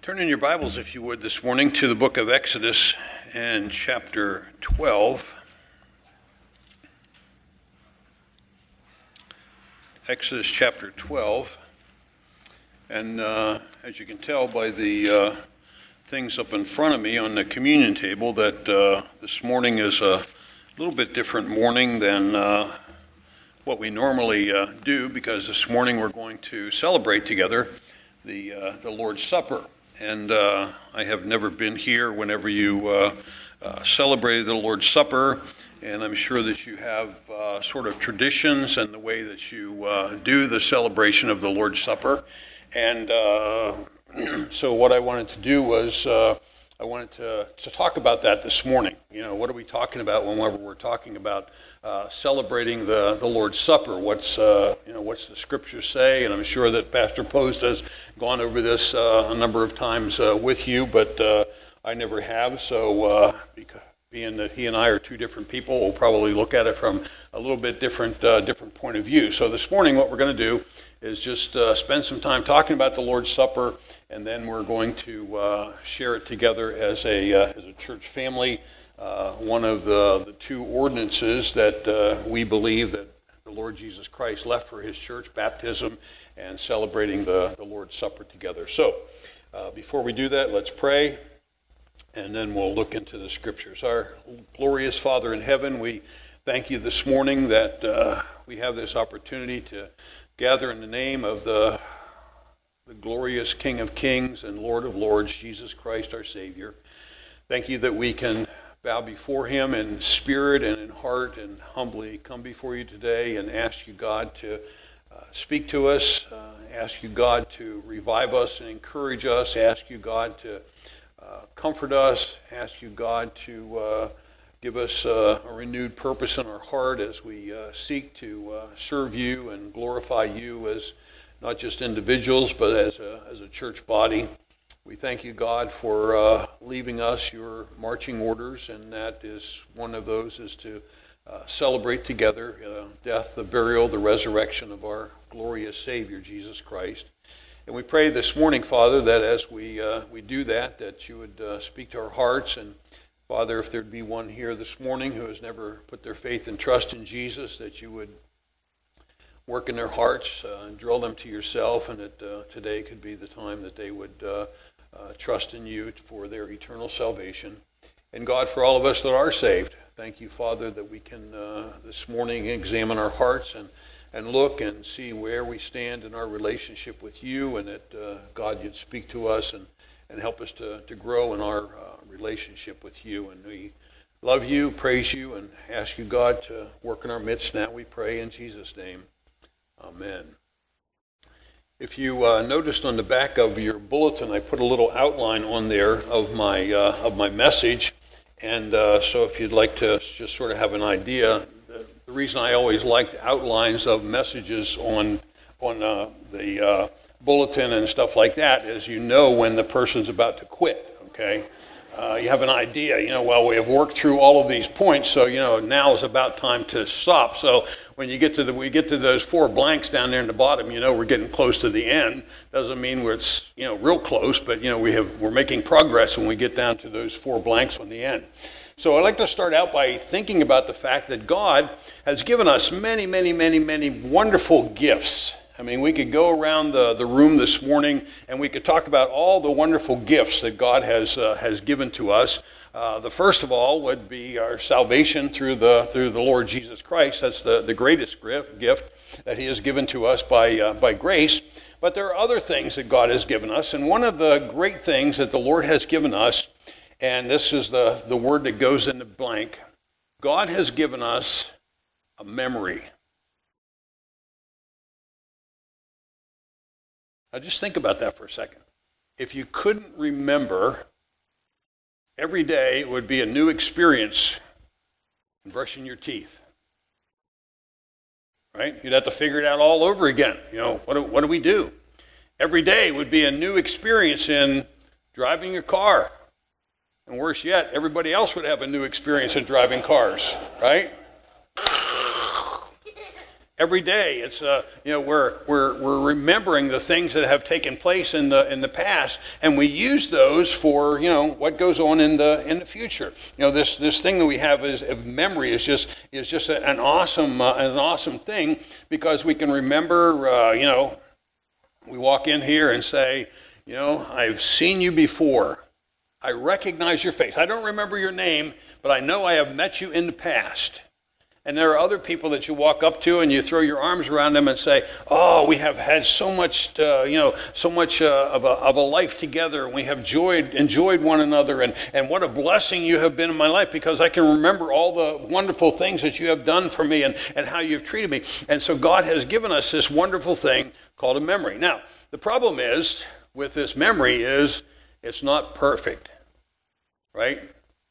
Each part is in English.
Turn in your Bibles, if you would, this morning to the book of Exodus and chapter 12. Exodus chapter 12. And as you can tell by the things up in front of me on the communion table, that this morning is a little bit different morning than what we normally do, because this morning we're going to celebrate together the Lord's Supper. And I have never been here whenever you celebrated the Lord's Supper, and I'm sure that you have sort of traditions and the way that you do the celebration of the Lord's Supper. And so what I wanted to do was I wanted to talk about that this morning. You know, what are we talking about whenever we're talking about celebrating the Lord's Supper? What's the Scriptures say? And I'm sure that Pastor Post has gone over this a number of times with you, but I never have. So being that he and I are two different people, we'll probably look at it from a little bit different point of view. So this morning, what we're going to do is just spend some time talking about the Lord's Supper, and then we're going to share it together as a church family. One of the two ordinances that we believe that the Lord Jesus Christ left for his church, baptism and celebrating the Lord's Supper together. So before we do that, let's pray, and then we'll look into the Scriptures. Our glorious Father in heaven, we thank you this morning that we have this opportunity to gather in the name of the glorious King of Kings and Lord of Lords, Jesus Christ our Savior. Thank you that we can bow before him in spirit and in heart and humbly come before you today and ask you, God, to speak to us, ask you, God, to revive us and encourage us, ask you, God, to comfort us, ask you, God, to give us a renewed purpose in our heart as we seek to serve you and glorify you as not just individuals, but as a church body. We thank you, God, for leaving us your marching orders, and that is one of those is to celebrate together death, the burial, the resurrection of our glorious Savior, Jesus Christ. And we pray this morning, Father, that as we do that you would speak to our hearts. And Father, if there'd be one here this morning who has never put their faith and trust in Jesus, that you would work in their hearts and draw them to yourself, and that today could be the time that they would trust in you for their eternal salvation. And God, for all of us that are saved, thank you, Father, that we can this morning examine our hearts and look and see where we stand in our relationship with you, and that, God, you'd speak to us and help us to grow in our relationship with you. And we love you, praise you, and ask you, God, to work in our midst now, we pray in Jesus' name. Amen. If you noticed on the back of your bulletin, I put a little outline on there of my message. And so if you'd like to just sort of have an idea, the reason I always liked outlines of messages on the bulletin and stuff like that is you know when the person's about to quit, okay? You have an idea, well, we have worked through all of these points, so, now is about time to stop. So when we get to those four blanks down there in the bottom, we're getting close to the end. Doesn't mean it's, real close, but, we're making progress when we get down to those four blanks on the end. So I'd like to start out by thinking about the fact that God has given us many, many, many, many wonderful gifts. I mean, we could go around the room this morning and we could talk about all the wonderful gifts that God has given to us. The first of all would be our salvation through the Lord Jesus Christ. That's the greatest gift that he has given to us by grace. But there are other things that God has given us, and one of the great things that the Lord has given us, and this is the word that goes in the blank, God has given us a memory. Now just think about that for a second. If you couldn't remember, every day it would be a new experience in brushing your teeth. Right? You'd have to figure it out all over again. What do we do? Every day would be a new experience in driving your car. And worse yet, everybody else would have a new experience in driving cars, right? Every day, it's we're remembering the things that have taken place in the past, and we use those for what goes on in the future. This thing that we have is memory is just an awesome thing, because we can remember. We walk in here and say, I've seen you before. I recognize your face. I don't remember your name, but I know I have met you in the past. And there are other people that you walk up to and you throw your arms around them and say, "Oh, we have had so much of a life together. We have enjoyed one another, and what a blessing you have been in my life, because I can remember all the wonderful things that you have done for me and how you've treated me." And so God has given us this wonderful thing called a memory. Now, the problem is with this memory is it's not perfect, right?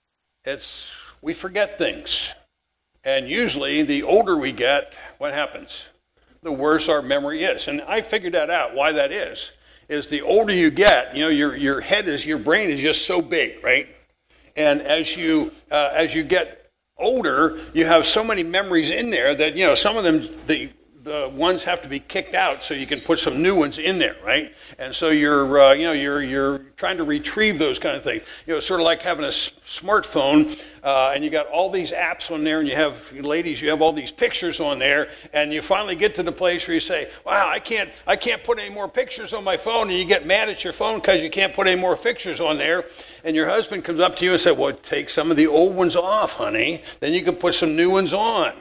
We forget things. And usually, the older we get, what happens? The worse our memory is. And I figured that out, why that is the older you get, your brain is just so big, right? And as you get older, you have so many memories in there that, some of them, the ones have to be kicked out so you can put some new ones in there, right? And so you're trying to retrieve those kind of things. Sort of like having a smartphone, and you got all these apps on there, and you have all these pictures on there, and you finally get to the place where you say, "Wow, I can't put any more pictures on my phone," and you get mad at your phone because you can't put any more pictures on there. And your husband comes up to you and says, "Well, take some of the old ones off, honey. Then you can put some new ones on."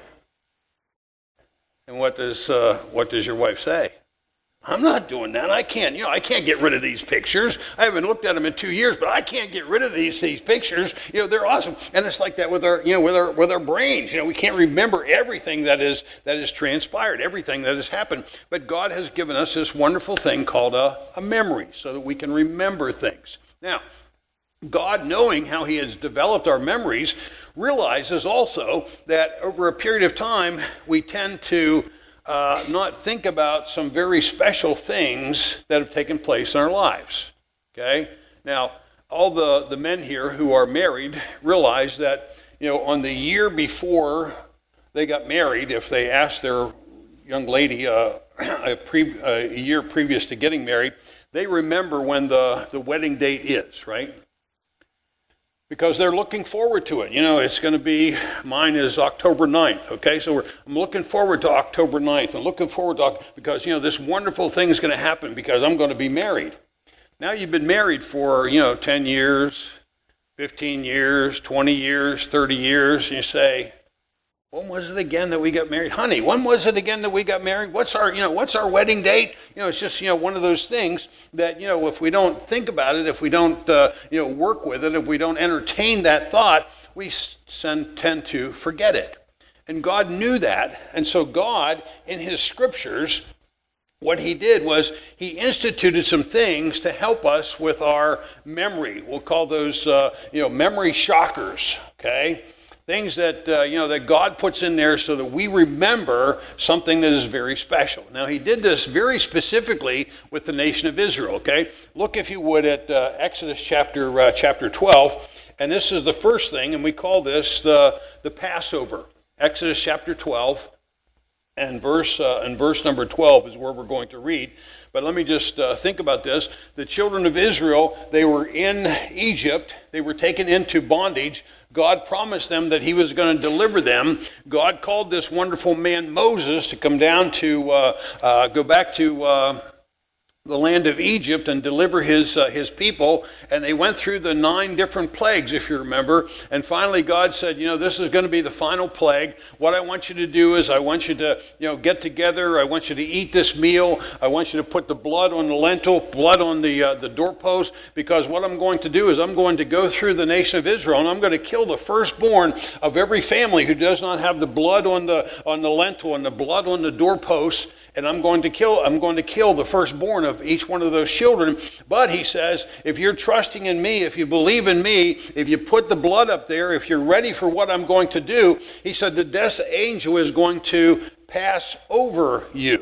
And what does your wife say? "I'm not doing that. I can't get rid of these pictures. I haven't looked at them in 2 years, but I can't get rid of these pictures. They're awesome." And it's like that with our brains. We can't remember everything that is transpired, everything that has happened. But God has given us this wonderful thing called a memory, so that we can remember things. Now, God, knowing how he has developed our memories, realizes also that over a period of time, we tend to not think about some very special things that have taken place in our lives. Okay? Now, all the men here who are married realize that, on the year before they got married, if they asked their young lady a year previous to getting married, they remember when the wedding date is, right? Because they're looking forward to it. It's going to be, mine is October 9th, okay? So I'm looking forward to October 9th. I'm looking forward to, because, this wonderful thing is going to happen because I'm going to be married. Now you've been married for, 10 years, 15 years, 20 years, 30 years, and you say, "When was it again that we got married? Honey, when was it again that we got married? What's our wedding date?" It's just, one of those things that, if we don't think about it, if we don't, work with it, if we don't entertain that thought, we tend to forget it. And God knew that. And so God, in his scriptures, what he did was he instituted some things to help us with our memory. We'll call those, memory shockers, okay? Things that, that God puts in there so that we remember something that is very special. Now, he did this very specifically with the nation of Israel, okay? Look, if you would, at Exodus chapter 12. And this is the first thing, and we call this the Passover. Exodus chapter 12, and verse number 12 is where we're going to read. But let me just think about this. The children of Israel, they were in Egypt. They were taken into bondage. God promised them that he was going to deliver them. God called this wonderful man Moses to come down to go back to the land of Egypt and deliver his people. And they went through the 9 different plagues, if you remember. And finally God said, this is going to be the final plague. What I want you to do is I want you to, get together. I want you to eat this meal. I want you to put the blood on the lintel, blood on the doorpost, because what I'm going to do is I'm going to go through the nation of Israel, and I'm going to kill the firstborn of every family who does not have the blood on the lintel and the blood on the doorpost. And I'm going to kill the firstborn of each one of those children. But he says, if you're trusting in me, if you believe in me, if you put the blood up there, if you're ready for what I'm going to do, he said the death angel is going to pass over you.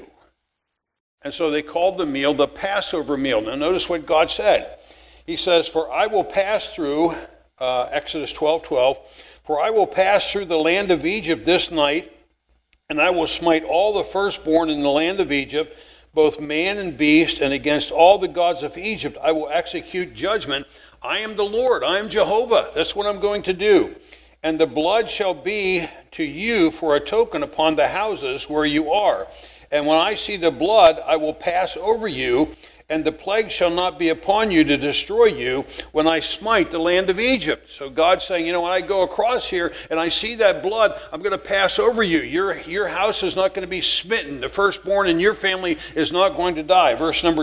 And so they called the meal the Passover meal. Now notice what God said. He says, "For I will pass through," Exodus 12:12, "for I will pass through the land of Egypt this night, And I will smite all the firstborn in the land of Egypt, both man and beast, and against all the gods of Egypt I will execute judgment. I am the Lord, I am Jehovah. That's what I'm going to do. And the blood shall be to you for a token upon the houses where you are. And when I see the blood, I will pass over you, and the plague shall not be upon you to destroy you when I smite the land of Egypt. So God's saying, when I go across here and I see that blood, I'm going to pass over you. Your house is not going to be smitten. The firstborn in your family is not going to die. Verse number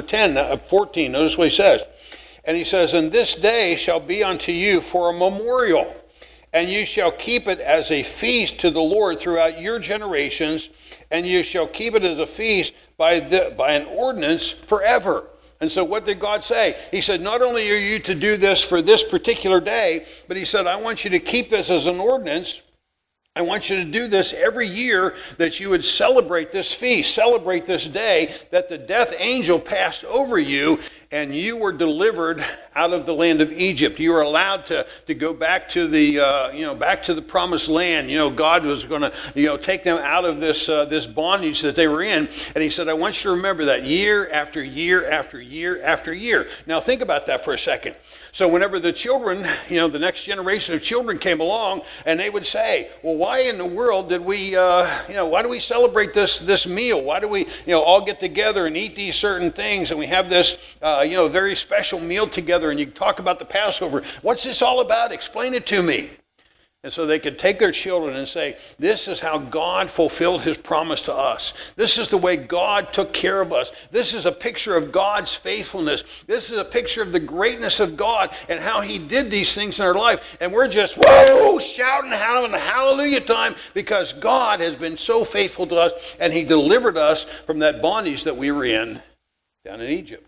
14, notice what he says. And he says, and this day shall be unto you for a memorial, and you shall keep it as a feast to the Lord throughout your generations, and you shall keep it as a feast by an ordinance forever. And so what did God say? He said, not only are you to do this for this particular day, but he said, I want you to keep this as an ordinance. I want you to do this every year, that you would celebrate this feast, celebrate this day, that the death angel passed over you and you were delivered out of the land of Egypt. You were allowed to go back to the back to the promised land. God was going to take them out of this bondage that they were in. And he said, I want you to remember that year after year after year after year. Now think about that for a second. So whenever the children, the next generation of children came along, and they would say, well, why in the world did we, why do we celebrate this meal? Why do we, all get together and eat these certain things, and we have this, very special meal together, and you talk about the Passover. What's this all about? Explain it to me. And so they could take their children and say, this is how God fulfilled his promise to us. This is the way God took care of us. This is a picture of God's faithfulness. This is a picture of the greatness of God and how he did these things in our life. And we're just, whoa, shouting, having a hallelujah time, because God has been so faithful to us, and he delivered us from that bondage that we were in down in Egypt.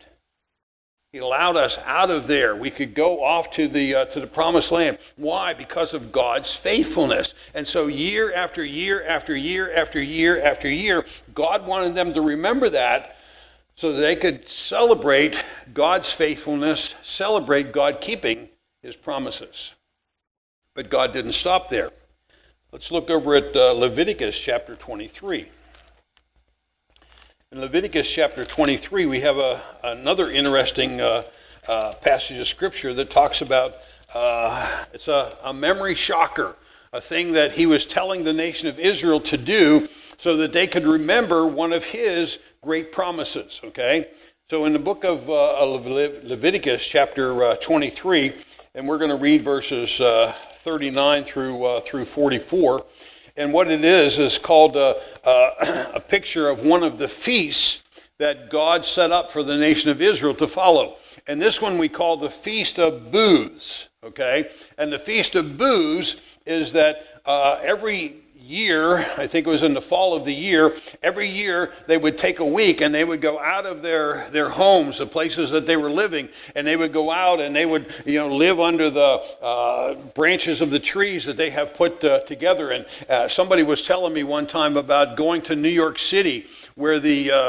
He allowed us out of there. We could go off to the promised land. Why? Because of God's faithfulness. And so year after year after year after year after year, God wanted them to remember that so that they could celebrate God's faithfulness, celebrate God keeping his promises. But God didn't stop there. Let's look over at Leviticus chapter 23. In Leviticus chapter 23, we have another interesting passage of Scripture that talks about, it's a memory shocker, a thing that he was telling the nation of Israel to do so that they could remember one of his great promises, okay? So in the book of Leviticus chapter 23, and we're going to read verses 39 through 44, and what it is called a picture of one of the feasts that God set up for the nation of Israel to follow. And this one we call the Feast of Booths, okay? And the Feast of Booths is that every year, I think it was in the fall of the year, every year they would take a week and they would go out of their homes, the places that they were living, and they would go out and they would live under the branches of the trees that they have put together. And somebody was telling me one time about going to New York City, where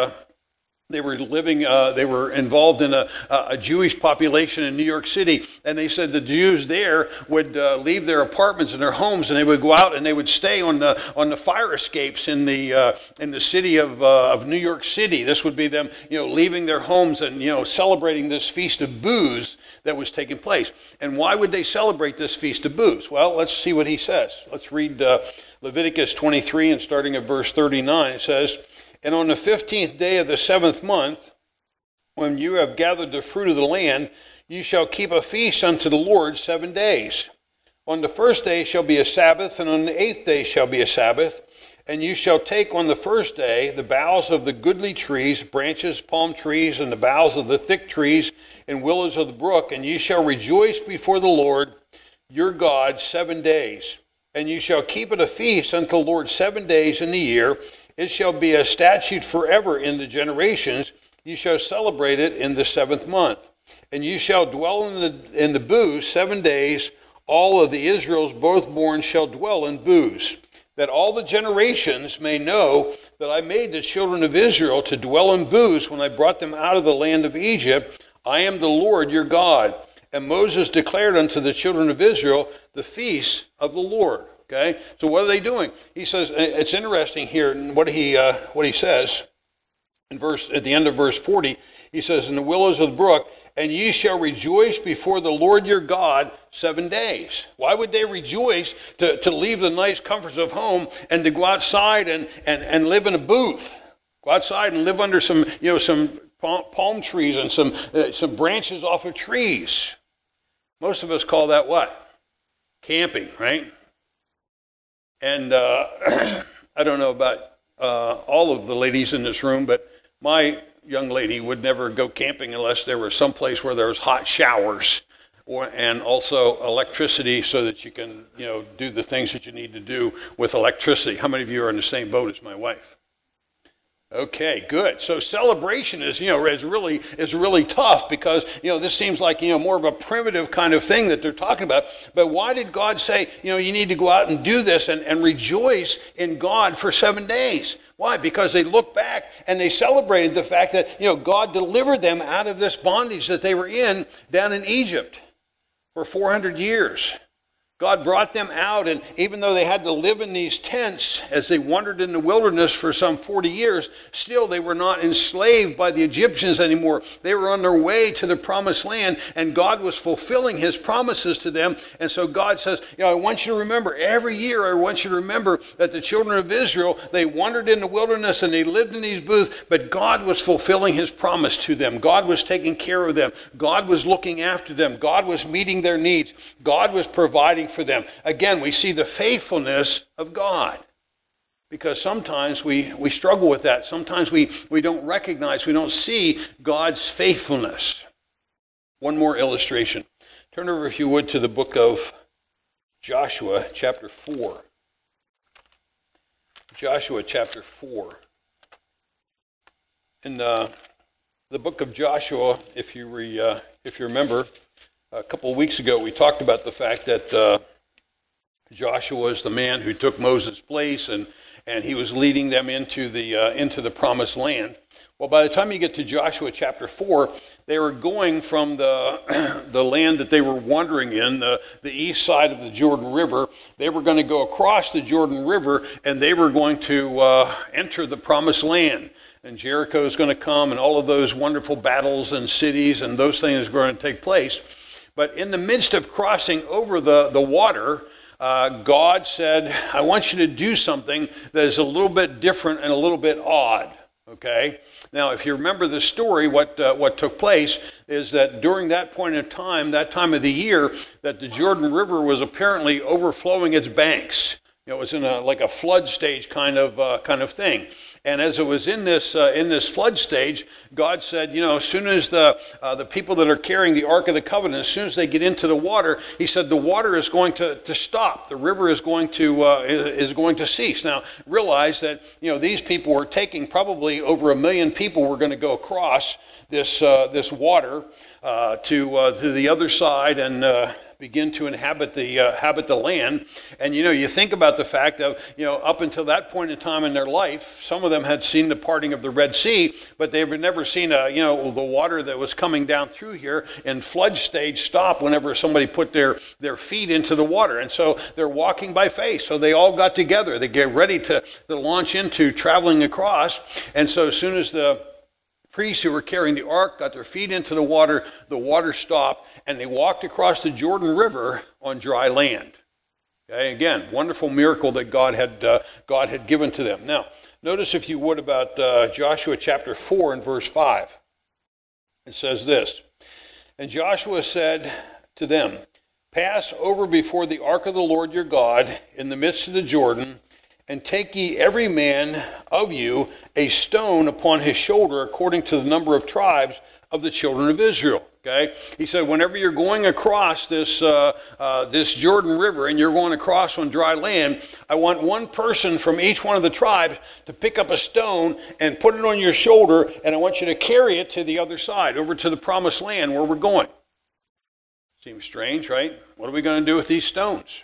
they were living, they were involved in a Jewish population in New York City, and they said the Jews there would leave their apartments and their homes, and they would go out and they would stay on the fire escapes in the city of New York City. This would be them, leaving their homes and celebrating this Feast of Booths that was taking place. And why would they celebrate this Feast of Booths? Well, let's see what he says. Let's read Leviticus 23, and starting at verse 39, it says, "And on the 15th day of the 7th month, when you have gathered the fruit of the land, you shall keep a feast unto the Lord 7 days. On the first day shall be a Sabbath, and on the 8th day shall be a Sabbath. And you shall take on the first day the boughs of the goodly trees, branches, palm trees, and the boughs of the thick trees, and willows of the brook, and you shall rejoice before the Lord your God 7 days. And you shall keep it a feast unto the Lord 7 days in the year. It shall be a statute forever in the generations. You shall celebrate it in the 7th month. And you shall dwell in the booths 7 days. All of the Israels both born shall dwell in booths, that all the generations may know that I made the children of Israel to dwell in booths when I brought them out of the land of Egypt. I am the Lord your God." And Moses declared unto the children of Israel the feasts of the Lord. Okay? So what are they doing? He says, it's interesting here, what he says at the end of verse 40, he says, in the willows of the brook, and ye shall rejoice before the Lord your God 7 days. Why would they rejoice to leave the nice comforts of home and to go outside and live in a booth? Go outside and live under some palm trees and some branches off of trees. Most of us call that what? Camping, right? And I don't know about all of the ladies in this room, but my young lady would never go camping unless there was some place where there was hot showers and also electricity so that you can, do the things that you need to do with electricity. How many of you are in the same boat as my wife? Okay, good. So celebration is really tough because, this seems like, more of a primitive kind of thing that they're talking about. But why did God say, you need to go out and do this and rejoice in God for 7 days? Why? Because they looked back and they celebrated the fact that, God delivered them out of this bondage that they were in down in Egypt for 400 years. God brought them out, and even though they had to live in these tents as they wandered in the wilderness for some 40 years, still they were not enslaved by the Egyptians anymore. They were on their way to the promised land, and God was fulfilling his promises to them. And so God says, I want you to remember, every year I want you to remember that the children of Israel, they wandered in the wilderness and they lived in these booths, but God was fulfilling his promise to them. God was taking care of them. God was looking after them. God was meeting their needs. God was providing for them. Again, we see the faithfulness of God, because sometimes we struggle with that. Sometimes we don't recognize, we don't see God's faithfulness. One more illustration. Turn over, if you would, to the book of Joshua, chapter 4. Joshua, chapter 4. In the book of Joshua, if you remember, a couple of weeks ago, we talked about the fact that Joshua is the man who took Moses' place, and he was leading them into the promised land. Well, by the time you get to Joshua chapter 4, they were going from the land that they were wandering in, the east side of the Jordan River. They were going to go across the Jordan River, and they were going to enter the promised land. And Jericho is going to come, and all of those wonderful battles and cities and those things are going to take place. But in the midst of crossing over the water, God said, I want you to do something that is a little bit different and a little bit odd. Okay? Now, if you remember the story, what took place is that during that point in time, that time of the year, that the Jordan River was apparently overflowing its banks. It was in like a flood stage kind of thing. And as it was in this flood stage, God said, as soon as the people that are carrying the Ark of the Covenant, as soon as they get into the water, he said the water is going to stop. The river is going to cease. Now, realize that these people were taking probably over 1 million people were going to go across this water to the other side and begin to inhabit the land. And you think about the fact of up until that point in time in their life, some of them had seen the parting of the Red Sea, but they've never seen the water that was coming down through here in flood stage stop whenever somebody put their feet into the water. And so they're walking by faith. So they all got together. They get ready to launch into traveling across. And so as soon as the priests who were carrying the ark got their feet into the water stopped, and they walked across the Jordan River on dry land. Okay, again, wonderful miracle that God had given to them. Now, notice, if you would, about Joshua chapter 4 and verse 5. It says this, and Joshua said to them, pass over before the ark of the Lord your God in the midst of the Jordan, and take ye every man of you a stone upon his shoulder according to the number of tribes of the children of Israel. Okay? He said, whenever you're going across this Jordan River and you're going across on dry land, I want one person from each one of the tribes to pick up a stone and put it on your shoulder, and I want you to carry it to the other side, over to the promised land where we're going. Seems strange, right? What are we going to do with these stones?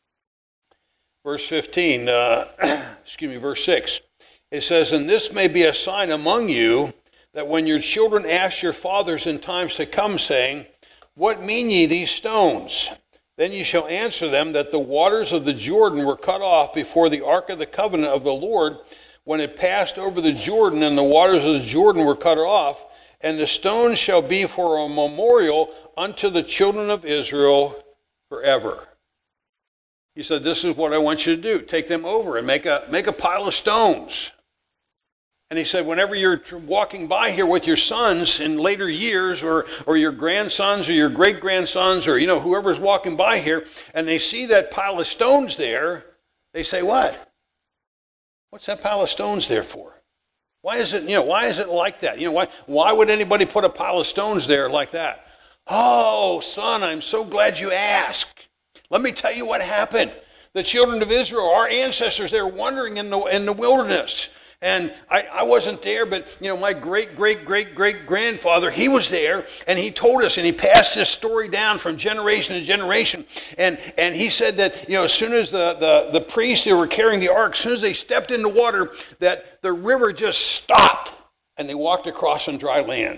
Verse 15, verse 6. It says, and this may be a sign among you, that when your children ask your fathers in times to come, saying, what mean ye these stones? Then you shall answer them that the waters of the Jordan were cut off before the ark of the covenant of the Lord, when it passed over the Jordan, and the waters of the Jordan were cut off, and the stones shall be for a memorial unto the children of Israel forever. He said, this is what I want you to do. Take them over and make a pile of stones. And he said, whenever you're walking by here with your sons in later years, or your grandsons or your great-grandsons, or whoever's walking by here, and they see that pile of stones there, they say, what? What's that pile of stones there for? Why is it like that? Why would anybody put a pile of stones there like that? Oh, son, I'm so glad you asked. Let me tell you what happened. The children of Israel, our ancestors, they were wandering in the wilderness. And I wasn't there, but my great-great-great-great-grandfather, he was there, and he told us, and he passed this story down from generation to generation. And he said that as soon as the priests who were carrying the ark, as soon as they stepped in the water, that the river just stopped, and they walked across on dry land.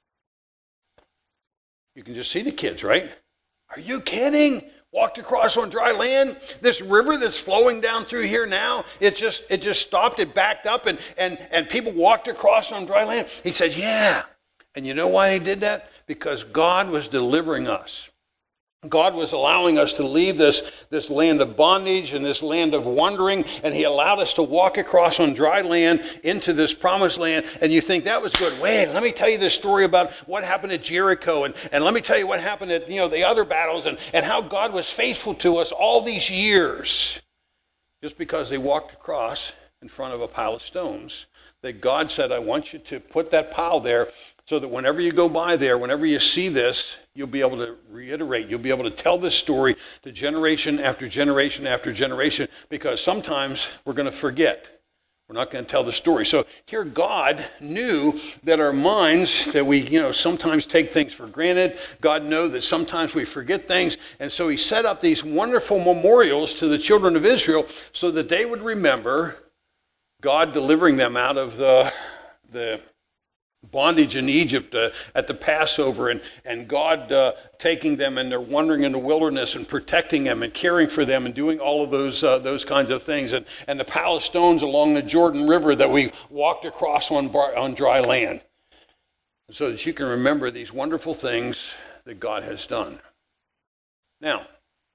You can just see the kids, right? Are you kidding? Walked across on dry land. This river that's flowing down through here now, it just stopped, it backed up, and people walked across on dry land. He said, yeah. And you know why he did that? Because God was delivering us. God was allowing us to leave this land of bondage and this land of wandering, and he allowed us to walk across on dry land into this promised land. And you think that was good. Wait, let me tell you this story about what happened at Jericho, and let me tell you what happened at the other battles, and how God was faithful to us all these years. Just because they walked across in front of a pile of stones, that God said, I want you to put that pile there so that whenever you go by there, whenever you see this, you'll be able to reiterate, you'll be able to tell this story to generation after generation after generation, because sometimes we're going to forget. We're not going to tell the story. So here God knew that our minds, that we sometimes take things for granted. God knew that sometimes we forget things. And so he set up these wonderful memorials to the children of Israel so that they would remember God delivering them out of the bondage in Egypt at the Passover, and God taking them, and they're wandering in the wilderness and protecting them and caring for them and doing all of those kinds of things, and the pile of stones along the Jordan River that we walked across on dry land, so that you can remember these wonderful things that God has done. Now,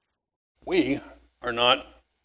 we are not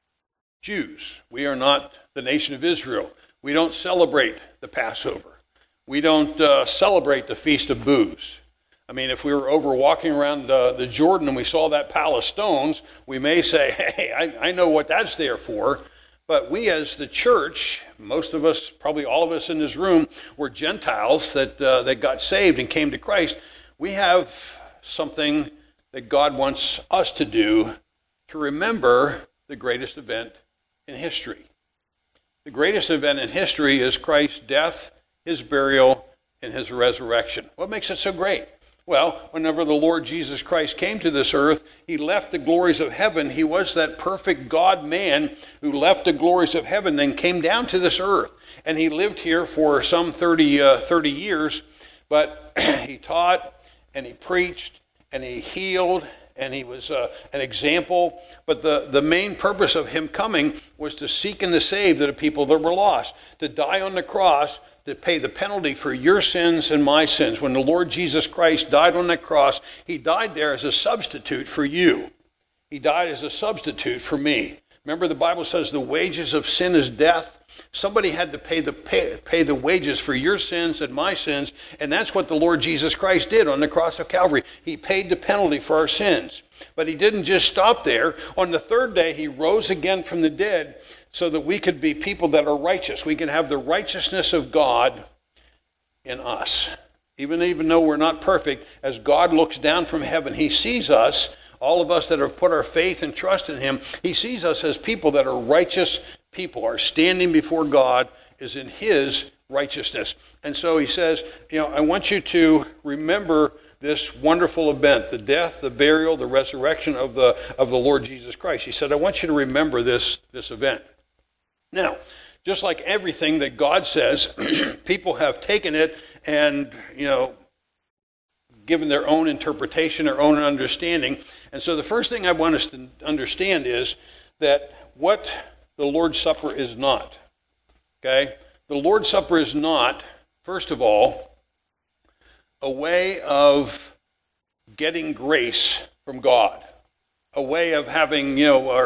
Jews. We are not the nation of Israel. We don't celebrate the Passover. We don't celebrate the Feast of Booths. I mean, if we were over walking around the Jordan and we saw that pile of stones, we may say, hey, I know what that's there for. But we as the church, most of us, probably all of us in this room, were Gentiles that got saved and came to Christ. We have something that God wants us to do to remember the greatest event in history. The greatest event in history is Christ's death, his burial, and his resurrection. What makes it so great? Well, whenever the Lord Jesus Christ came to this earth, he left the glories of heaven. He was that perfect God-man who left the glories of heaven and came down to this earth. And he lived here for some 30 years, but he taught and he preached and he healed, and he was an example. But the main purpose of him coming was to seek and to save the people that were lost, to die on the cross, to pay the penalty for your sins and my sins. When the Lord Jesus Christ died on that cross, he died there as a substitute for you. He died as a substitute for me. Remember, the Bible says the wages of sin is death. Somebody had to pay the wages for your sins and my sins, and that's what the Lord Jesus Christ did on the cross of Calvary. He paid the penalty for our sins. But he didn't just stop there. On the third day, he rose again from the dead, so that we could be people that are righteous. We can have the righteousness of God in us. Even though we're not perfect, as God looks down from heaven, he sees us, all of us that have put our faith and trust in him, he sees us as people that are righteous people. Our standing before God is in his righteousness. And so he says, I want you to remember this wonderful event, the death, the burial, the resurrection of the Lord Jesus Christ. He said, I want you to remember this event. Now, just like everything that God says, people have taken it and, given their own interpretation, their own understanding. And so the first thing I want us to understand is that what the Lord's Supper is not. Okay? The Lord's Supper is not, first of all, a way of getting grace from God, a way of having,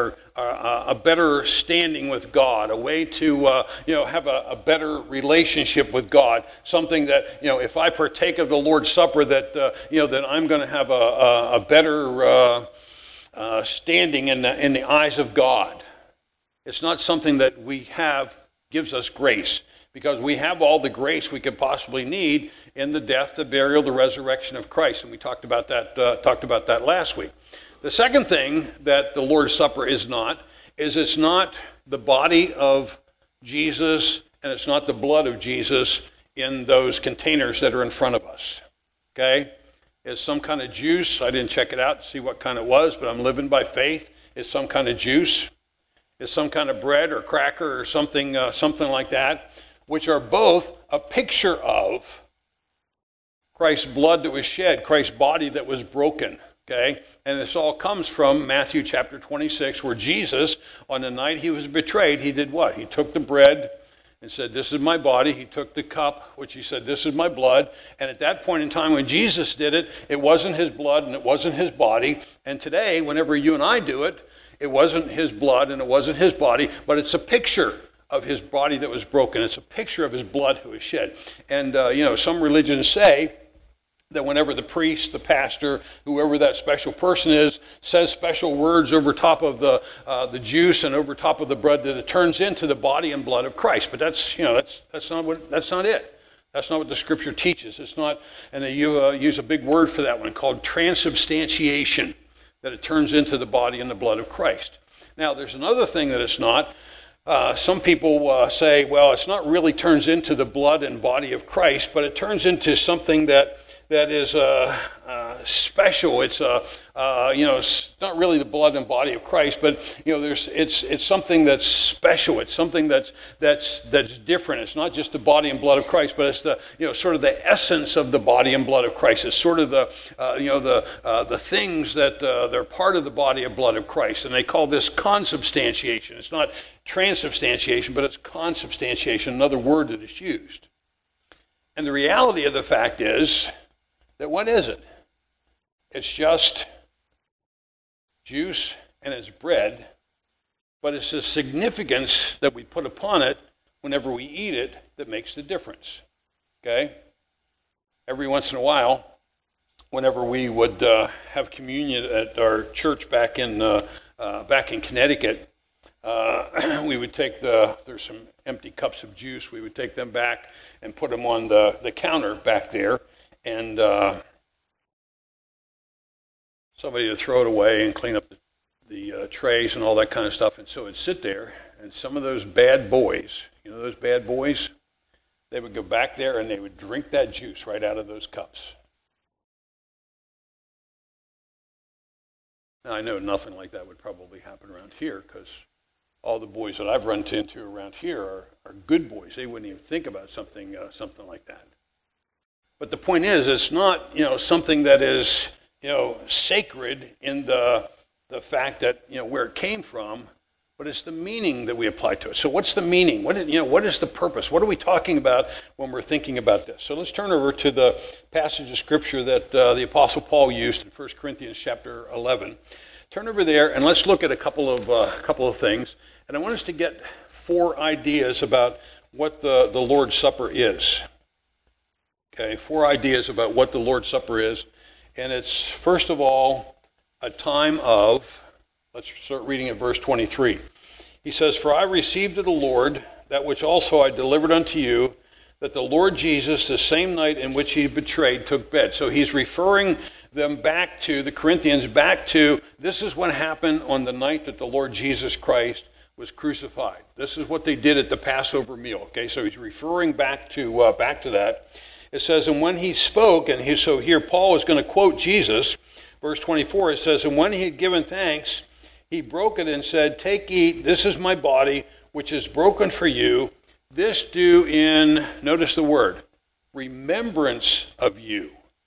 a better standing with God, a way to, have a better relationship with God, something that, if I partake of the Lord's Supper, that I'm going to have a better standing in the eyes of God. It's not something that we have gives us grace, because we have all the grace we could possibly need in the death, the burial, the resurrection of Christ, and we talked about that last week. The second thing that the Lord's Supper is not is it's not the body of Jesus and it's not the blood of Jesus in those containers that are in front of us. Okay? It's some kind of juice. I didn't check it out to see what kind it was, but I'm living by faith. It's some kind of juice. It's some kind of bread or cracker or something like that, which are both a picture of Christ's blood that was shed, Christ's body that was broken. Okay? And this all comes from Matthew chapter 26, where Jesus, on the night he was betrayed, he did what? He took the bread and said, "This is my body." He took the cup, which he said, "This is my blood." And at that point in time when Jesus did it, it wasn't his blood and it wasn't his body. And today, whenever you and I do it, it wasn't his blood and it wasn't his body, but it's a picture of his body that was broken. It's a picture of his blood that was shed. And, some religions say that whenever the priest, the pastor, whoever that special person is, says special words over top of the juice and over top of the bread, that it turns into the body and blood of Christ. But that's not it. That's not what the Scripture teaches. It's not, and they use a big word for that one called transubstantiation, that it turns into the body and the blood of Christ. Now, there's another thing that it's not. Some people say, well, it's not really turns into the blood and body of Christ, but it turns into something that is special. It's it's not really the blood and body of Christ, but it's something that's special. It's something that's different. It's not just the body and blood of Christ, but it's the sort of the essence of the body and blood of Christ. It's sort of the things that they're part of the body and blood of Christ, and they call this consubstantiation. It's not transubstantiation, but it's consubstantiation, another word that is used. And the reality of the fact is that what is it? It's just juice and it's bread, but it's the significance that we put upon it whenever we eat it that makes the difference. Okay? Every once in a while, whenever we would have communion at our church back in Connecticut, we would take there's some empty cups of juice. We would take them back and put them on the counter back there, and somebody would throw it away and clean up the trays and all that kind of stuff. And so it'd sit there, and some of those bad boys, those bad boys, they would go back there and they would drink that juice right out of those cups. Now, I know nothing like that would probably happen around here, because all the boys that I've run into around here are good boys. They wouldn't even think about something like that. But the point is, it's not something that is sacred in the fact that where it came from, but it's the meaning that we apply to it. So what's the meaning? What is the purpose? What are we talking about when we're thinking about this? So let's turn over to the passage of Scripture that the Apostle Paul used in 1 Corinthians chapter 11. Turn over there and let's look at a couple of things. And I want us to get 4 ideas about what the Lord's Supper is. Okay, 4 ideas about what the Lord's Supper is. And it's, first of all, a time of, let's start reading at verse 23. He says, "For I received of the Lord that which also I delivered unto you, that the Lord Jesus, the same night in which he betrayed, took bread." So he's referring them back to, the Corinthians, back to, this is what happened on the night that the Lord Jesus Christ was crucified. This is what they did at the Passover meal. Okay, so he's referring back to that. It says, and when he spoke, so here Paul is going to quote Jesus, verse 24, it says, "And when he had given thanks, he broke it and said, 'Take, eat, this is my body, which is broken for you. This do in,'" notice the word, "remembrance of you."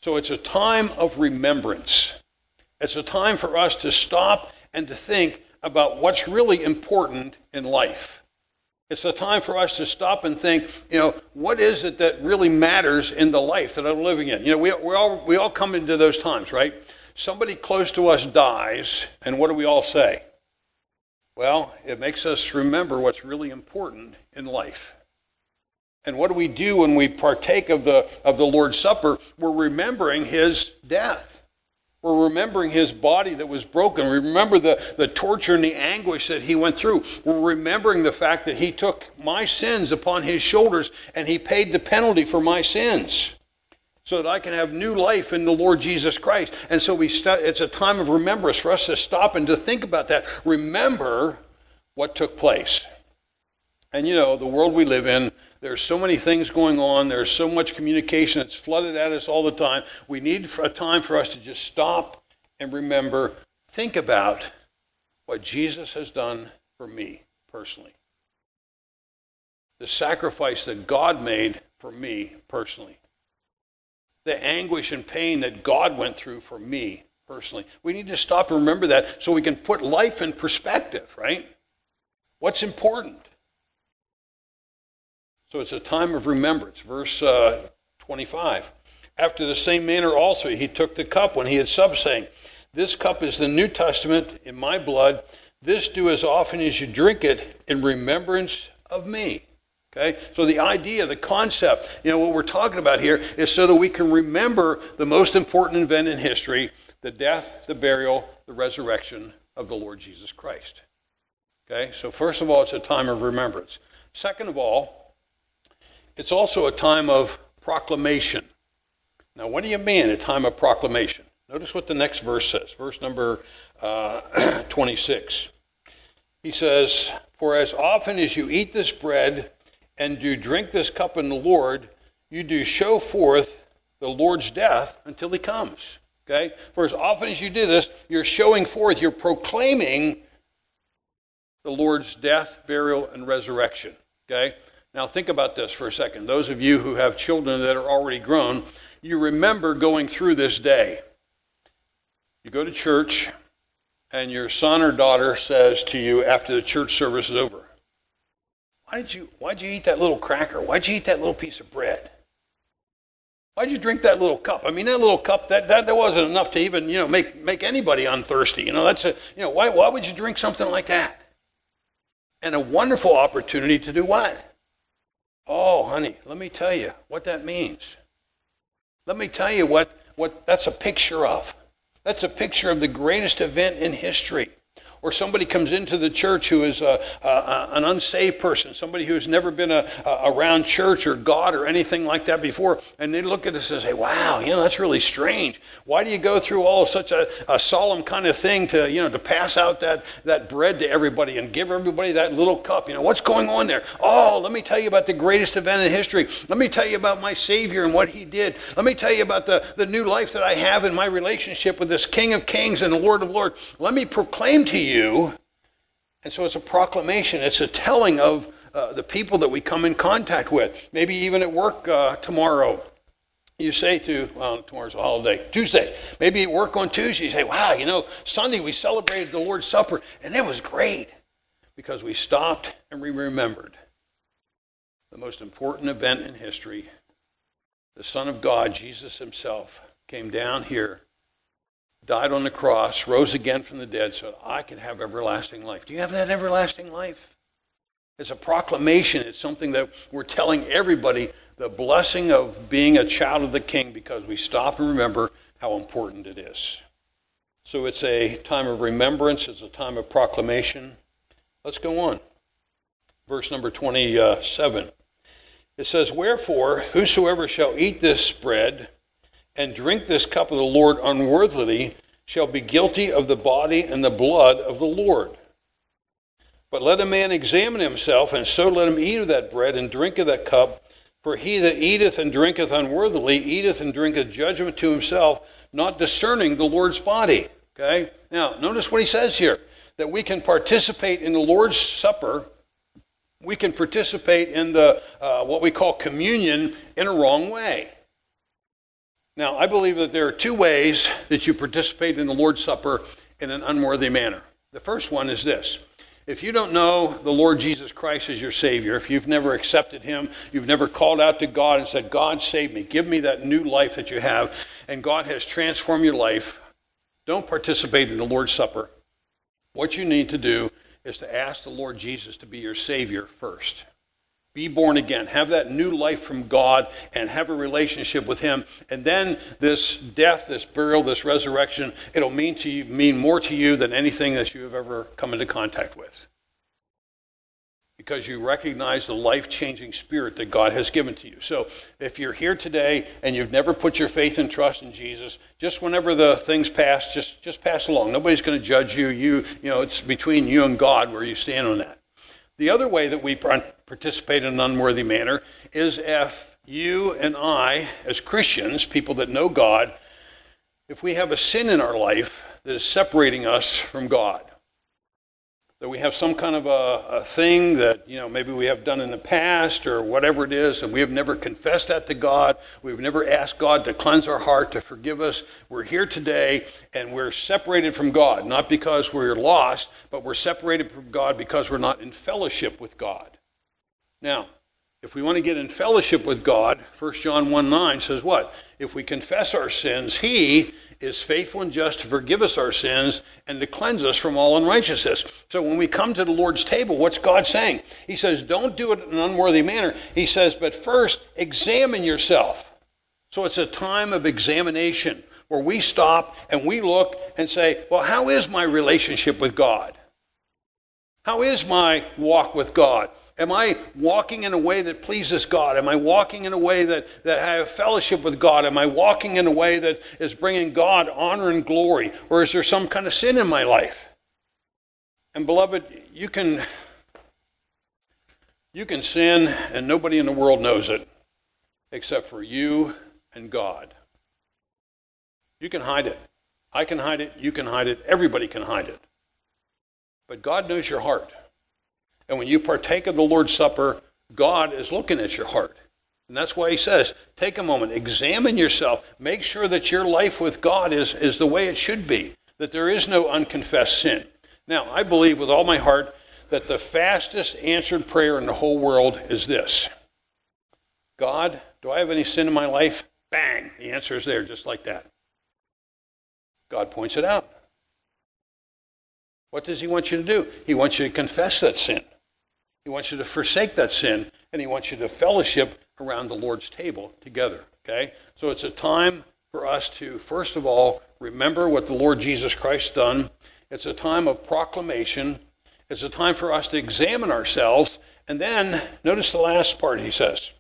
So it's a time of remembrance. It's a time for us to stop and to think about what's really important in life. It's a time for us to stop and think, what is it that really matters in the life that I'm living in? We all come into those times, right? Somebody close to us dies, and what do we all say? Well, it makes us remember what's really important in life. And what do we do when we partake of the Lord's Supper? We're remembering his death. We're remembering his body that was broken. We remember the torture and the anguish that he went through. We're remembering the fact that he took my sins upon his shoulders and he paid the penalty for my sins so that I can have new life in the Lord Jesus Christ. And so it's a time of remembrance for us to stop and to think about that. Remember what took place. And the world we live in, there's so many things going on. There's so much communication that's flooded at us all the time. We need a time for us to just stop and remember, think about what Jesus has done for me personally. The sacrifice that God made for me personally. The anguish and pain that God went through for me personally. We need to stop and remember that so we can put life in perspective, right? What's important? So it's a time of remembrance. Verse 25. After the same manner also he took the cup when he had supped, saying, "This cup is the New Testament in my blood. This do as often as you drink it in remembrance of me." Okay? So the idea, the concept, what we're talking about here is so that we can remember the most important event in history, the death, the burial, the resurrection of the Lord Jesus Christ. Okay? So first of all, it's a time of remembrance. Second of all, it's also a time of proclamation. Now, what do you mean, a time of proclamation? Notice what the next verse says, verse number 26. He says, "For as often as you eat this bread and do drink this cup in the Lord, you do show forth the Lord's death until he comes." Okay? For as often as you do this, you're showing forth, you're proclaiming the Lord's death, burial, and resurrection. Okay? Now think about this for a second. Those of you who have children that are already grown, you remember going through this day. You go to church, and your son or daughter says to you after the church service is over, why'd you eat that little cracker? Why'd you eat that little piece of bread? Why'd you drink that little cup? I mean, that little cup, that wasn't enough to even, make anybody unthirsty. Why would you drink something like that? And a wonderful opportunity to do what? Oh, honey, let me tell you what that means. Let me tell you what that's a picture of. That's a picture of the greatest event in history. Or somebody comes into the church who is an unsaved person, somebody who's never been around church or God or anything like that before, and they look at us and say, wow, that's really strange. Why do you go through all such a solemn kind of thing to pass out that bread to everybody and give everybody that little cup? What's going on there? Oh, let me tell you about the greatest event in history. Let me tell you about my Savior and what he did. Let me tell you about the new life that I have in my relationship with this King of Kings and the Lord of Lords. Let me proclaim to you. And so it's a proclamation. It's a telling of the people that we come in contact with. Maybe even at work tomorrow. You say tomorrow's a holiday, Tuesday. Maybe at work on Tuesday, you say, wow, Sunday we celebrated the Lord's Supper, and it was great because we stopped and we remembered the most important event in history. The Son of God, Jesus himself, came down here, died on the cross, rose again from the dead so that I can have everlasting life. Do you have that everlasting life? It's a proclamation. It's something that we're telling everybody, the blessing of being a child of the King, because we stop and remember how important it is. So it's a time of remembrance. It's a time of proclamation. Let's go on. Verse number 27. It says, "Wherefore, whosoever shall eat this bread and drink this cup of the Lord unworthily shall be guilty of the body and the blood of the Lord. But let a man examine himself, and so let him eat of that bread and drink of that cup. For he that eateth and drinketh unworthily eateth and drinketh judgment to himself, not discerning the Lord's body." Okay? Now, notice what he says here, that we can participate in the Lord's Supper. We can participate in the what we call communion in a wrong way. Now, I believe that there are two ways that you participate in the Lord's Supper in an unworthy manner. The first one is this. If you don't know the Lord Jesus Christ as your Savior, if you've never accepted him, you've never called out to God and said, God, save me, give me that new life that you have, and God has transformed your life, don't participate in the Lord's Supper. What you need to do is to ask the Lord Jesus to be your Savior first. Be born again. Have that new life from God and have a relationship with him. And then this death, this burial, this resurrection, it'll mean more to you than anything that you have ever come into contact with. Because you recognize the life-changing spirit that God has given to you. So if you're here today and you've never put your faith and trust in Jesus, just whenever the things pass, just pass along. Nobody's going to judge you. You know, it's between you and God where you stand on that. The other way that we participate in an unworthy manner is if you and I, as Christians, people that know God, if we have a sin in our life that is separating us from God. That we have some kind of a thing that, maybe we have done in the past or whatever it is, and we have never confessed that to God. We've never asked God to cleanse our heart, to forgive us. We're here today, and we're separated from God, not because we're lost, but we're separated from God because we're not in fellowship with God. Now, if we want to get in fellowship with God, 1 John 1:9 says what? If we confess our sins, he is faithful and just to forgive us our sins and to cleanse us from all unrighteousness. So when we come to the Lord's table, what's God saying? He says, don't do it in an unworthy manner. He says, but first, examine yourself. So it's a time of examination where we stop and we look and say, well, how is my relationship with God? How is my walk with God? Am I walking in a way that pleases God? Am I walking in a way that I have fellowship with God? Am I walking in a way that is bringing God honor and glory? Or is there some kind of sin in my life? And beloved, you can sin and nobody in the world knows it except for you and God. You can hide it. I can hide it. You can hide it. Everybody can hide it. But God knows your heart. And when you partake of the Lord's Supper, God is looking at your heart. And that's why he says, take a moment, examine yourself, make sure that your life with God is the way it should be, that there is no unconfessed sin. Now, I believe with all my heart that the fastest answered prayer in the whole world is this. God, do I have any sin in my life? Bang, the answer is there just like that. God points it out. What does he want you to do? He wants you to confess that sin. He wants you to forsake that sin, and he wants you to fellowship around the Lord's table together, okay? So it's a time for us to, first of all, remember what the Lord Jesus Christ done. It's a time of proclamation. It's a time for us to examine ourselves. And then, notice the last part he says.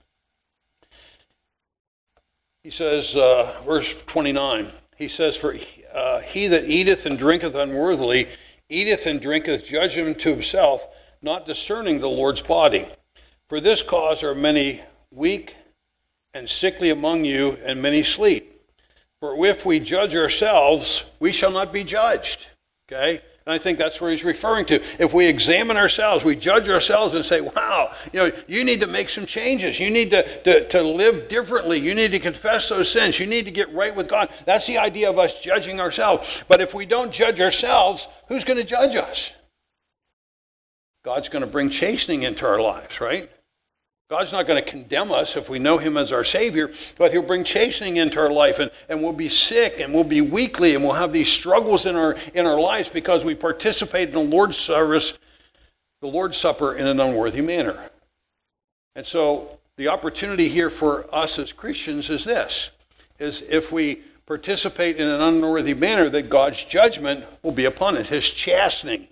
He says, verse 29, he says, for he that eateth and drinketh unworthily eateth and drinketh judgment to himself, not discerning the Lord's body. For this cause are many weak and sickly among you, and many sleep. For if we judge ourselves, we shall not be judged. Okay? And I think that's where he's referring to. If we examine ourselves, we judge ourselves and say, wow, you need to make some changes. You need to live differently. You need to confess those sins. You need to get right with God. That's the idea of us judging ourselves. But if we don't judge ourselves, who's going to judge us? God's going to bring chastening into our lives, right? God's not going to condemn us if we know him as our Savior, but he'll bring chastening into our life, and we'll be sick, and we'll be weakly, and we'll have these struggles in our lives because we participate in the Lord's service, the Lord's Supper, in an unworthy manner. And so the opportunity here for us as Christians is this, is if we participate in an unworthy manner, that God's judgment will be upon it. His chastising,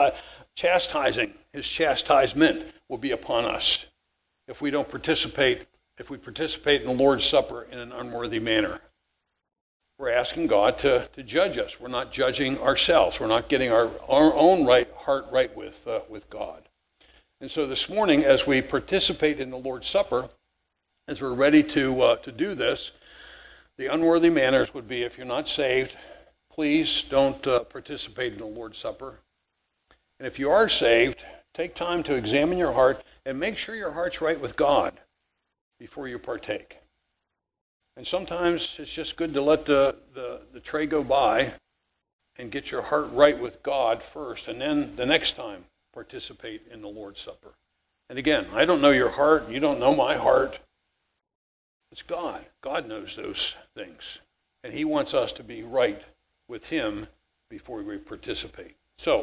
his chastisement will be upon us if we participate in the Lord's Supper in an unworthy manner. We're asking God to judge us. We're not judging ourselves. We're not getting our own heart right with God. And so this morning, as we participate in the Lord's Supper, as we're ready to do this, the unworthy manners would be, if you're not saved, please don't participate in the Lord's Supper. And if you are saved, take time to examine your heart and make sure your heart's right with God before you partake. And sometimes it's just good to let the tray go by and get your heart right with God first, and then the next time participate in the Lord's Supper. And again, I don't know your heart, and you don't know my heart. It's God. God knows those things. And he wants us to be right with him before we participate. So,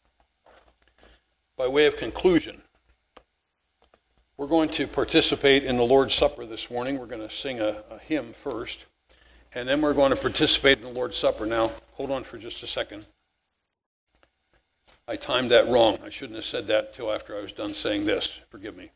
by way of conclusion, we're going to participate in the Lord's Supper this morning. We're going to sing a hymn first, and then we're going to participate in the Lord's Supper. Now, hold on for just a second. I timed that wrong. I shouldn't have said that till after I was done saying this. Forgive me.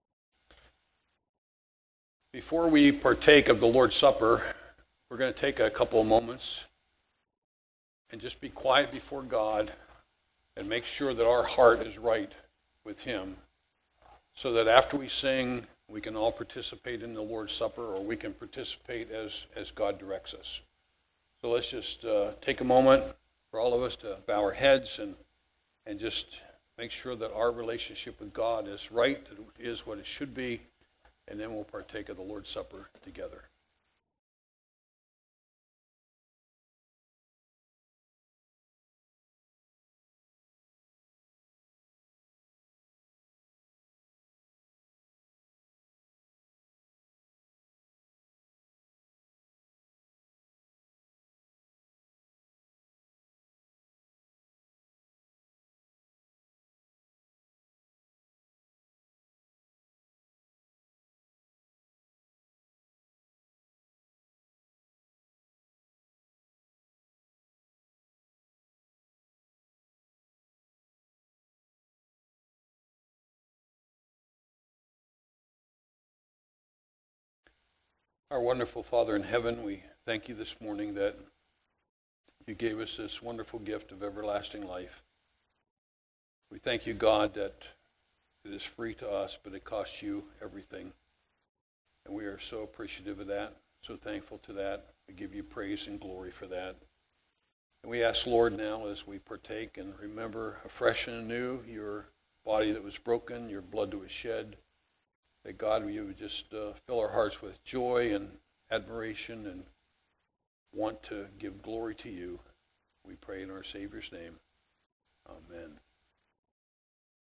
Before we partake of the Lord's Supper, we're going to take a couple of moments and just be quiet before God and make sure that our heart is right with him, so that after we sing, we can all participate in the Lord's Supper, or we can participate as God directs us. So let's just take a moment for all of us to bow our heads and just make sure that our relationship with God is right, that it is what it should be, and then we'll partake of the Lord's Supper together. Our wonderful Father in heaven, we thank you this morning that you gave us this wonderful gift of everlasting life. We thank you, God, that it is free to us, but it costs you everything. And we are so appreciative of that, so thankful to that. We give you praise and glory for that. And we ask, Lord, now as we partake and remember afresh and anew your body that was broken, your blood that was shed, that God, you would just fill our hearts with joy and admiration and want to give glory to you. We pray in our Savior's name. Amen.